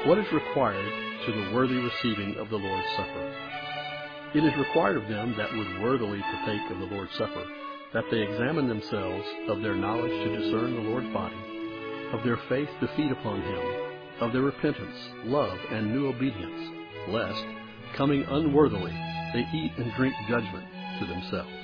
What is required to the worthy receiving of the Lord's Supper? It is required of them that would worthily partake of the Lord's Supper, that they examine themselves of their knowledge to discern the Lord's body, of their faith to feed upon him, of their repentance, love, and new obedience, lest, coming unworthily, they eat and drink judgment to themselves.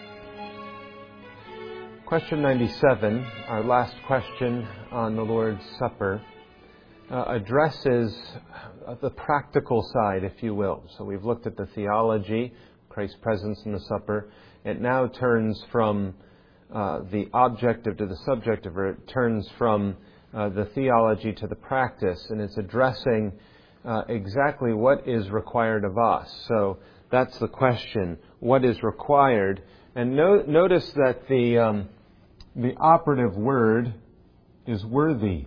Question 97, our last question on the Lord's Supper, addresses the practical side, if you will. So we've looked at the theology, Christ's presence in the supper. It now turns from the objective to the subjective, or it turns from the theology to the practice, and it's addressing exactly what is required of us. So that's the question, what is required? And notice that the operative word is worthy.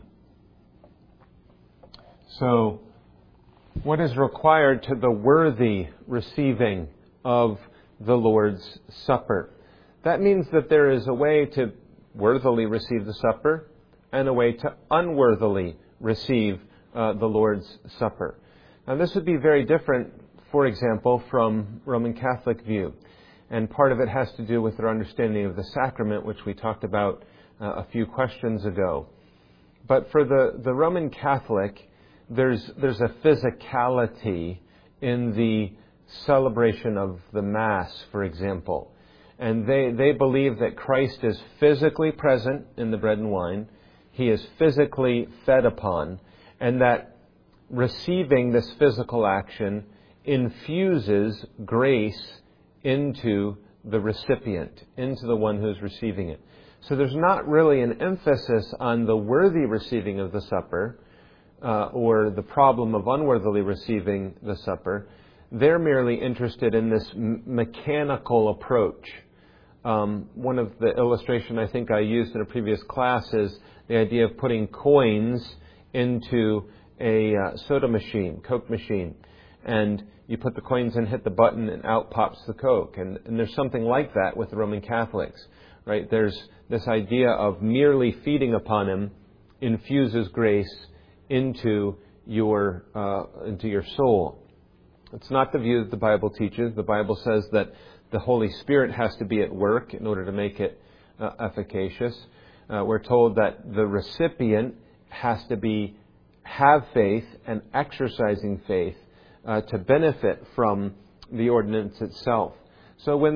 So, what is required to the worthy receiving of the Lord's Supper? That means that there is a way to worthily receive the supper and a way to unworthily receive the Lord's Supper. Now, this would be very different, for example, from Roman Catholic view. And part of it has to do with their understanding of the sacrament, which we talked about a few questions ago. But for the Roman Catholic, there's a physicality in the celebration of the Mass, for example. And they believe that Christ is physically present in the bread and wine. He is physically fed upon. And that receiving this physical action infuses grace into the recipient, into the one who's receiving it. So there's not really an emphasis on the worthy receiving of the supper, or the problem of unworthily receiving the supper. They're merely interested in this mechanical approach. One of the illustration I think I used in a previous class is the idea of putting coins into a soda machine, Coke machine. And you put the coins in, hit the button, and out pops the Coke. And there's something like that with the Roman Catholics, right? There's this idea of merely feeding upon him infuses grace into your soul. It's not the view that the Bible teaches. The Bible says that the Holy Spirit has to be at work in order to make it efficacious. We're told that the recipient has to have faith and exercising faith to benefit from the ordinance itself. So when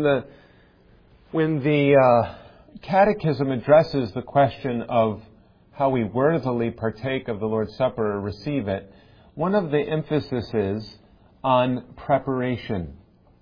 the Catechism addresses the question of how we worthily partake of the Lord's Supper or receive it, one of the emphasis is on preparation.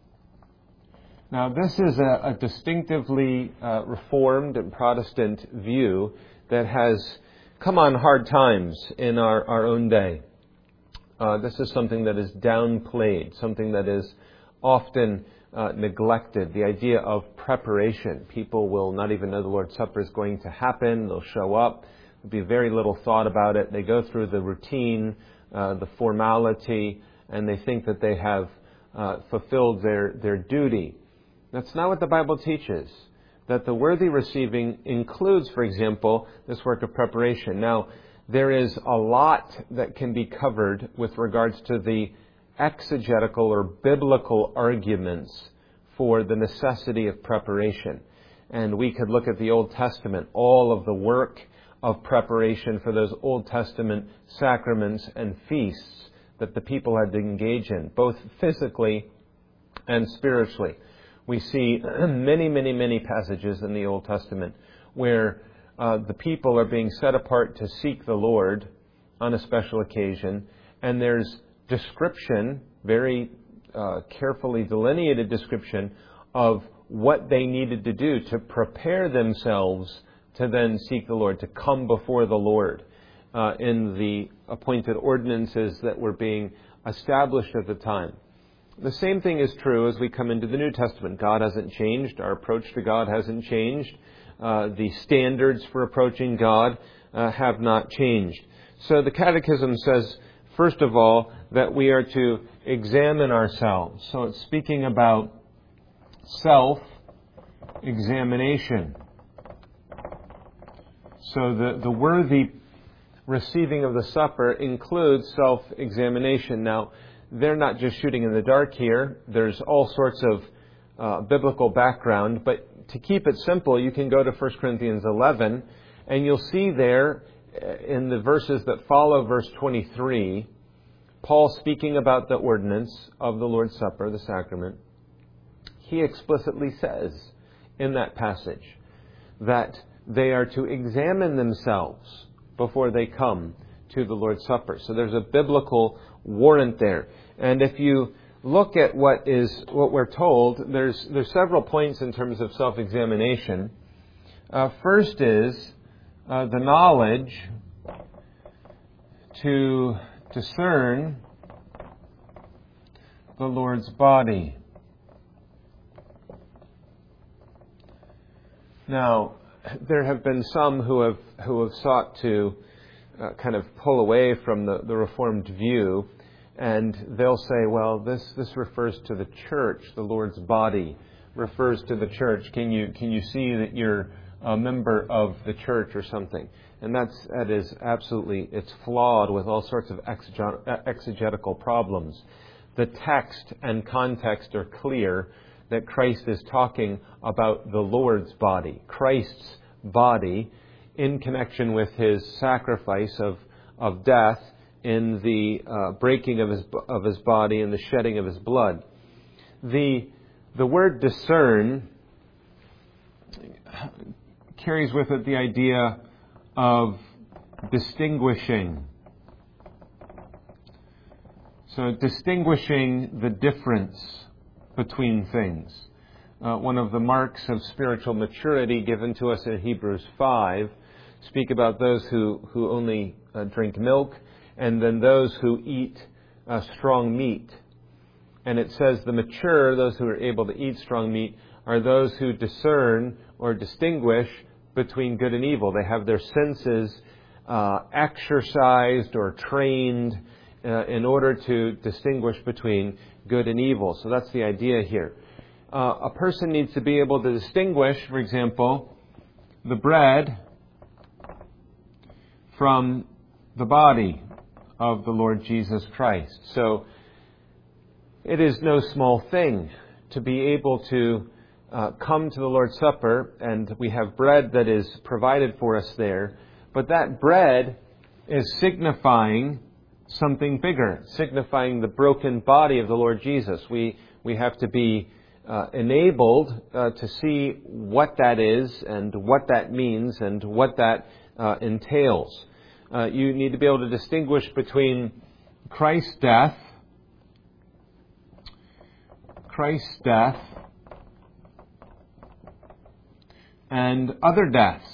Now, this is a distinctively Reformed and Protestant view that has come on hard times in our own day. This is something that is downplayed, something that is often neglected, the idea of preparation. People will not even know the Lord's Supper is going to happen. They'll show up. There'll be very little thought about it. They go through the routine, the formality, and they think that they have fulfilled their duty. That's not what the Bible teaches. That the worthy receiving includes, for example, this work of preparation. Now, there is a lot that can be covered with regards to the exegetical or biblical arguments for the necessity of preparation. And we could look at the Old Testament, all of the work of preparation for those Old Testament sacraments and feasts that the people had to engage in, both physically and spiritually. We see many, many, many passages in the Old Testament where the people are being set apart to seek the Lord on a special occasion, and there's description, very carefully delineated description of what they needed to do to prepare themselves to then seek the Lord, to come before the Lord in the appointed ordinances that were being established at the time. The same thing is true as we come into the New Testament. God hasn't changed. Our approach to God hasn't changed. The standards for approaching God have not changed. So the Catechism says, first of all, that we are to examine ourselves. So it's speaking about self-examination. So the worthy receiving of the supper includes self-examination. Now, they're not just shooting in the dark here. There's all sorts of biblical background. But to keep it simple, you can go to 1 Corinthians 11, and you'll see there in the verses that follow verse 23, Paul speaking about the ordinance of the Lord's Supper, the sacrament. He explicitly says in that passage that they are to examine themselves before they come to the Lord's Supper. So there's a biblical warrant there. And if you look at what we're told, there's several points in terms of self-examination. First is the knowledge to discern the Lord's body. Now, there have been some who have sought to kind of pull away from the Reformed view, and they'll say, well, this refers to the church, the Lord's body refers to the church. Can you see that you're a member of the church or something? And that is absolutely, it's flawed with all sorts of exegetical problems. The text and context are clear that Christ is talking about the Lord's body, Christ's body, in connection with His sacrifice of death in the breaking of His body and the shedding of His blood. The word discern carries with it the idea of distinguishing. So distinguishing the difference between things. One of the marks of spiritual maturity given to us in Hebrews 5 speak about those who only drink milk, and then those who eat strong meat. And it says the mature, those who are able to eat strong meat, are those who discern or distinguish between good and evil. They have their senses exercised or trained in order to distinguish between good and evil. So that's the idea here. A person needs to be able to distinguish, for example, the bread from the body of the Lord Jesus Christ. So it is no small thing to be able to come to the Lord's Supper, and we have bread that is provided for us there, but that bread is signifying something bigger, signifying the broken body of the Lord Jesus. We have to be enabled to see what that is and what that means and what that entails. You need to be able to distinguish between Christ's death and other deaths.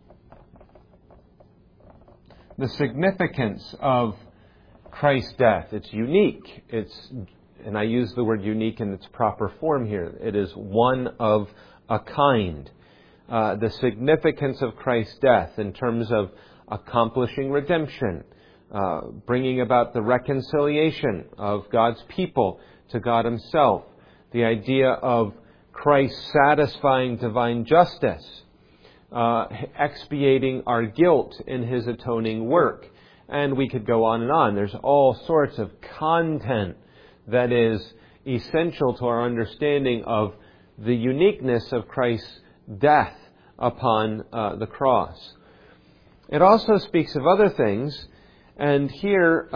The significance of Christ's death, it's unique. And I use the word unique in its proper form here. It is one of a kind. The significance of Christ's death in terms of accomplishing redemption, bringing about the reconciliation of God's people to God Himself, the idea of Christ satisfying divine justice, expiating our guilt in His atoning work. And we could go on and on. There's all sorts of content that is essential to our understanding of the uniqueness of Christ's death upon the cross. It also speaks of other things, and here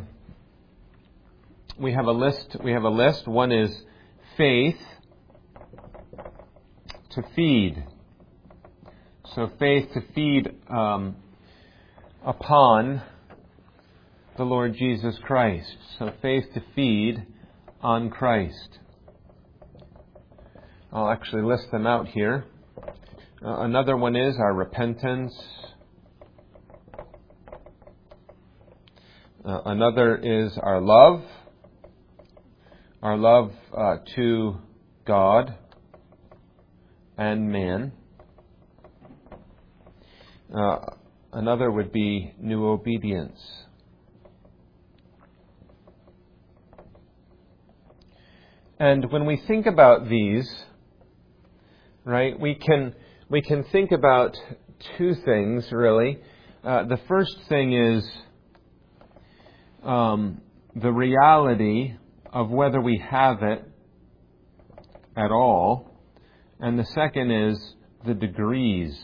we have a list. One is faith to feed. So faith to feed upon the Lord Jesus Christ. So faith to feed on Christ. I'll actually list them out here. Another one is our repentance. Another is our love to God and man. Another would be new obedience. And when we think about these, right, we can think about two things really. The first thing is the reality of whether we have it at all. And the second is the degrees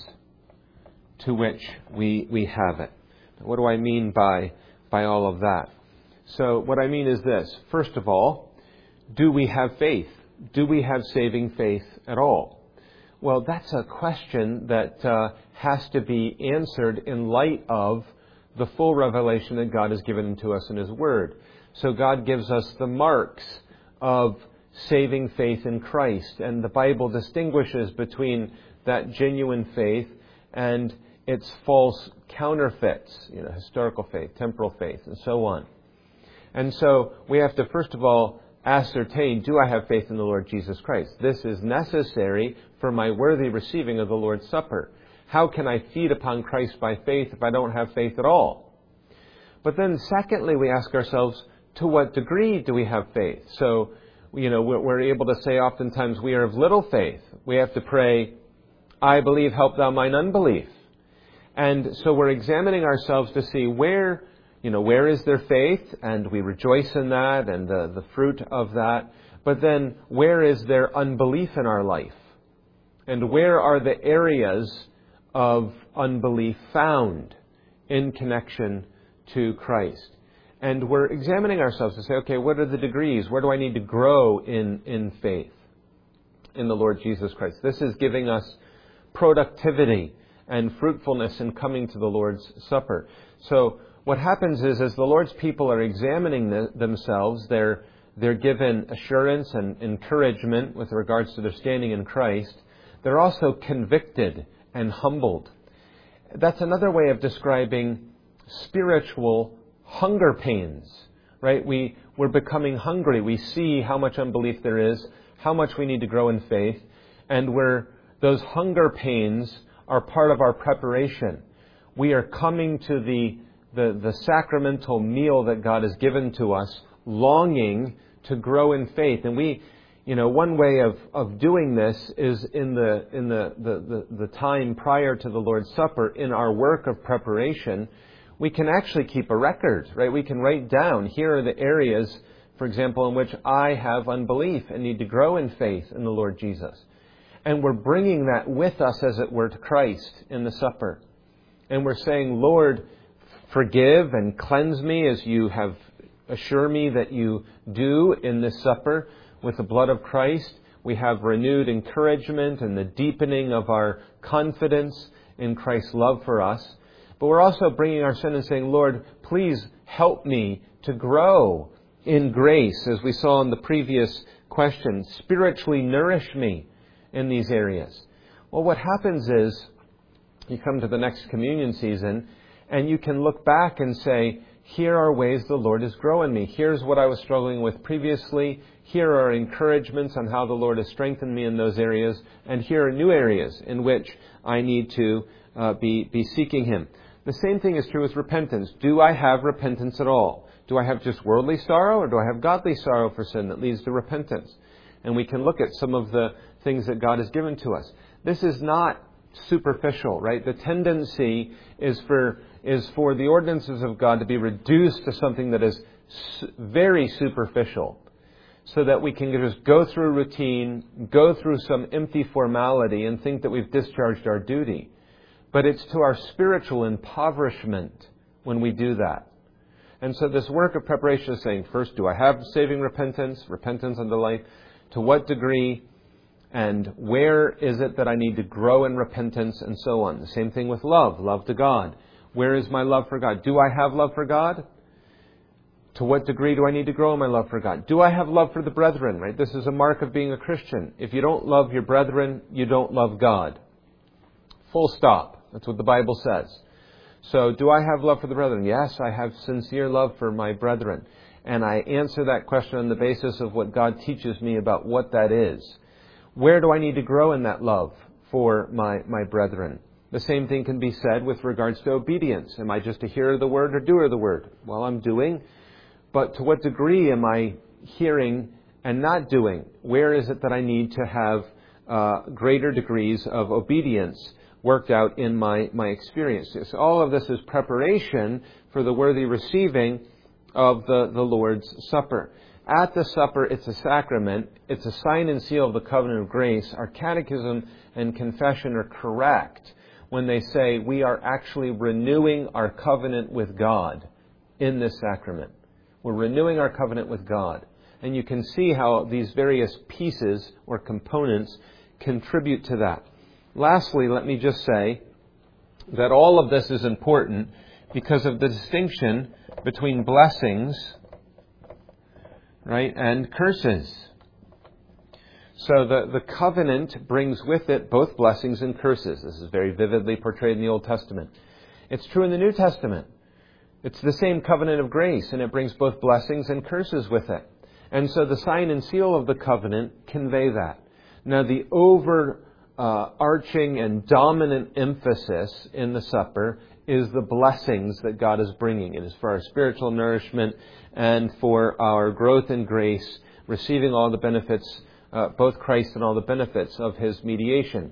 to which we have it. What do I mean by all of that? So what I mean is this. First of all, do we have faith? Do we have saving faith at all? Well, that's a question that has to be answered in light of the full revelation that God has given to us in His Word. So God gives us the marks of saving faith in Christ, and the Bible distinguishes between that genuine faith and its false counterfeits, historical faith, temporal faith, and so on. And so we have to, first of all, ascertain, do I have faith in the Lord Jesus Christ? This is necessary for my worthy receiving of the Lord's Supper. How can I feed upon Christ by faith if I don't have faith at all? But then secondly, we ask ourselves, to what degree do we have faith? So, we're able to say oftentimes we are of little faith. We have to pray, I believe, help thou mine unbelief. And so we're examining ourselves to see where is there faith, and we rejoice in that and the fruit of that. But then where is there unbelief in our life? And where are the areas of unbelief found in connection to Christ? And we're examining ourselves to say, okay, what are the degrees? Where do I need to grow in faith in the Lord Jesus Christ? This is giving us productivity and fruitfulness in coming to the Lord's Supper. So what happens is, as the Lord's people are examining themselves, they're given assurance and encouragement with regards to their standing in Christ. They're also convicted and humbled. That's another way of describing spiritual hunger pains, right? We're becoming hungry. We see how much unbelief there is, how much we need to grow in faith, and those hunger pains are part of our preparation. We are coming to the sacramental meal that God has given to us, longing to grow in faith. And one way of doing this is in the time prior to the Lord's Supper, in our work of preparation, we can actually keep a record, right? We can write down, here are the areas, for example, in which I have unbelief and need to grow in faith in the Lord Jesus. And we're bringing that with us, as it were, to Christ in the supper. And we're saying, Lord, forgive and cleanse me as you have assured me that you do in this supper with the blood of Christ. We have renewed encouragement and the deepening of our confidence in Christ's love for us. But we're also bringing our sin and saying, Lord, please help me to grow in grace, as we saw in the previous question. Spiritually nourish me in these areas. Well, what happens is, you come to the next communion season, and you can look back and say, here are ways the Lord is growing me. Here's what I was struggling with previously. Here are encouragements on how the Lord has strengthened me in those areas. And here are new areas in which I need to be seeking Him. The same thing is true with repentance. Do I have repentance at all? Do I have just worldly sorrow, or do I have godly sorrow for sin that leads to repentance? And we can look at some of the things that God has given to us. This is not superficial, right? The tendency is for the ordinances of God to be reduced to something that is very superficial, so that we can just go through routine, go through some empty formality and think that we've discharged our duty. But it's to our spiritual impoverishment when we do that. And so this work of preparation is saying, first, do I have saving repentance unto life? To what degree? And where is it that I need to grow in repentance, and so on? The same thing with love to God. Where is my love for God? Do I have love for God? To what degree do I need to grow in my love for God? Do I have love for the brethren, right? This is a mark of being a Christian. If you don't love your brethren, you don't love God. Full stop. That's what the Bible says. So, do I have love for the brethren? Yes, I have sincere love for my brethren. And I answer that question on the basis of what God teaches me about what that is. Where do I need to grow in that love for my brethren? The same thing can be said with regards to obedience. Am I just a hearer of the word or doer of the word? Well, I'm doing. But to what degree am I hearing and not doing? Where is it that I need to have greater degrees of obedience? worked out in my experience. So all of this is preparation for the worthy receiving of the Lord's Supper. At the supper, it's a sacrament. It's a sign and seal of the covenant of grace. Our catechism and confession are correct when they say we are actually renewing our covenant with God in this sacrament. We're renewing our covenant with God. And you can see how these various pieces or components contribute to that. Lastly, let me just say that all of this is important because of the distinction between blessings, right, and curses. So the covenant brings with it both blessings and curses. This is very vividly portrayed in the Old Testament. It's true in the New Testament. It's the same covenant of grace, and it brings both blessings and curses with it. And so the sign and seal of the covenant convey that. Now, the overarching and dominant emphasis in the supper is the blessings that God is bringing. It is for our spiritual nourishment and for our growth in grace, receiving all the benefits, both Christ and all the benefits of His mediation.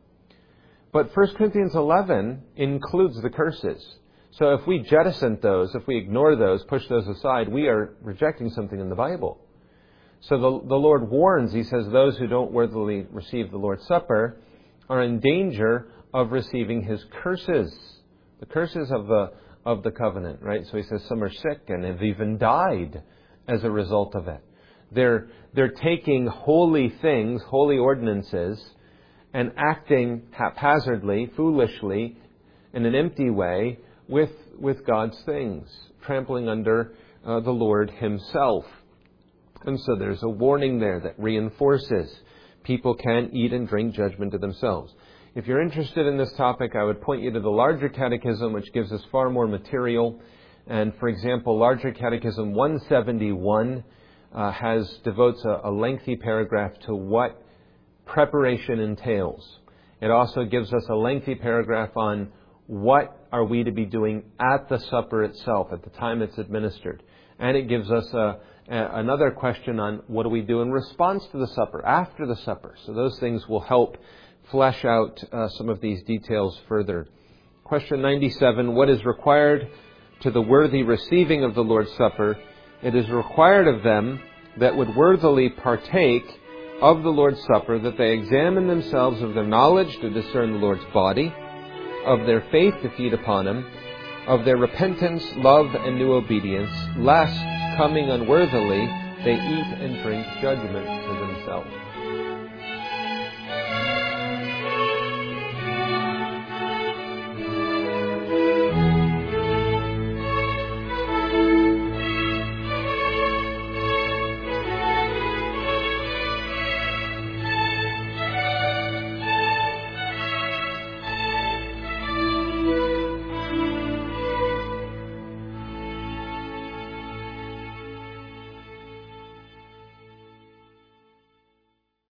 But 1 Corinthians 11 includes the curses. So if we jettison those, if we ignore those, push those aside, we are rejecting something in the Bible. So the Lord warns, He says, those who don't worthily receive the Lord's Supper are in danger of receiving His curses. The curses of the covenant, right? So He says some are sick and have even died as a result of it. They're taking holy things, holy ordinances, and acting haphazardly, foolishly, in an empty way with God's things, trampling under the Lord Himself. And so there's a warning there that reinforces people can't eat and drink judgment to themselves. If you're interested in this topic, I would point you to the Larger Catechism, which gives us far more material. And for example, Larger Catechism 171 devotes a lengthy paragraph to what preparation entails. It also gives us a lengthy paragraph on what are we to be doing at the supper itself, at the time it's administered. And it gives us another question on what do we do in response to the supper, after the supper. So those things will help flesh out some of these details further. Question 97, what is required to the worthy receiving of the Lord's Supper? It is required of them that would worthily partake of the Lord's Supper that they examine themselves of their knowledge to discern the Lord's body, of their faith to feed upon Him, of their repentance, love, and new obedience, lest, coming unworthily, they eat and drink judgment to themselves.